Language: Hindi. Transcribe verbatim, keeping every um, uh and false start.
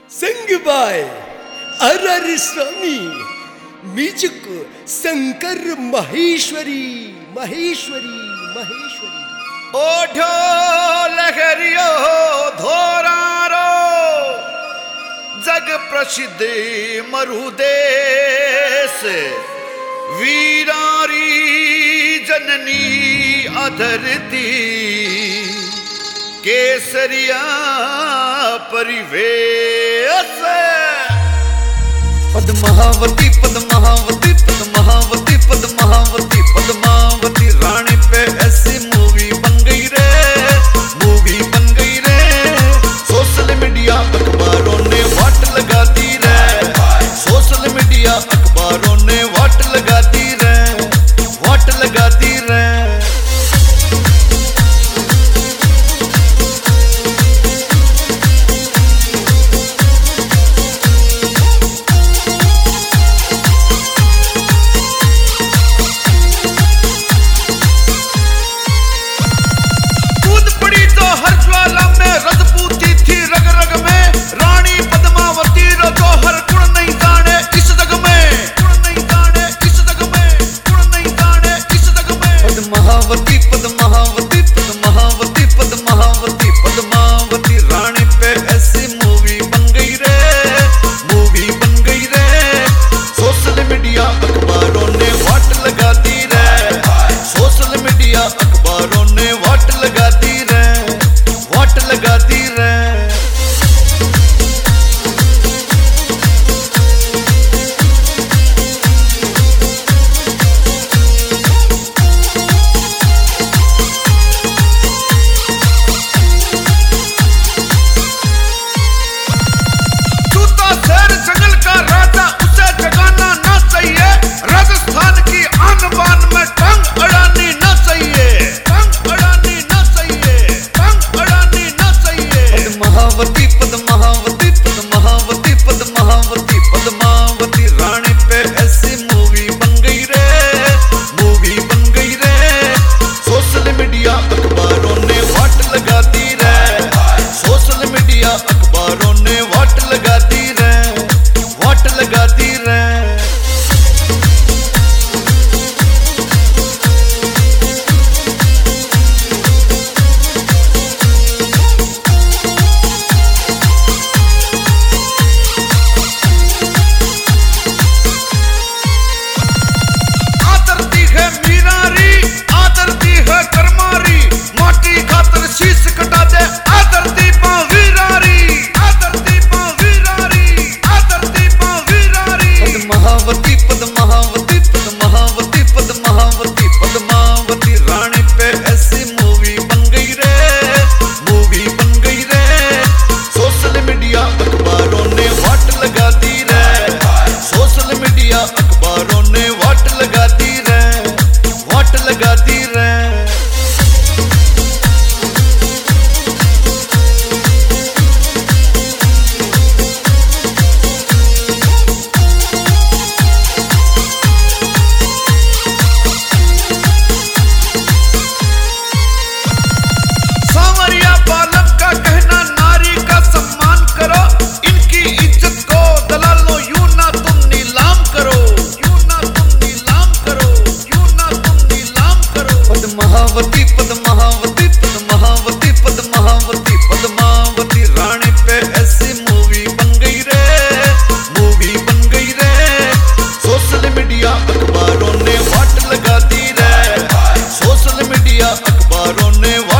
संगबाय अरर स्वामी म्यूजिक शंकर महेश्वरी महेश्वरी महेश्वरी। ओढ़ो लहरियो धोरारो जग प्रसिद्ध मरुदेश वीरारी जननी अधरती केसरिया परिवेश। पद्मावती पद्मावती पद्मावती पद्मावती पद्मावती रानी पे ऐसी मूवी बन गई रे, मूवी बन गई रे। सोशल मीडिया अखबारों ने वाट लगा दी रे, सोशल मीडिया अखबारों ने वाट लगा दी रे, वाट लगा दी रे। पद्मावती पद्मावती पद्मावती पद्मावती पद्मावती रानी पे ऐसी मूवी बन गई रे, मूवी बन गई रे। सोशल मीडिया अखबारों ने वाट लगा दी रे, सोशल मीडिया अखबारों ने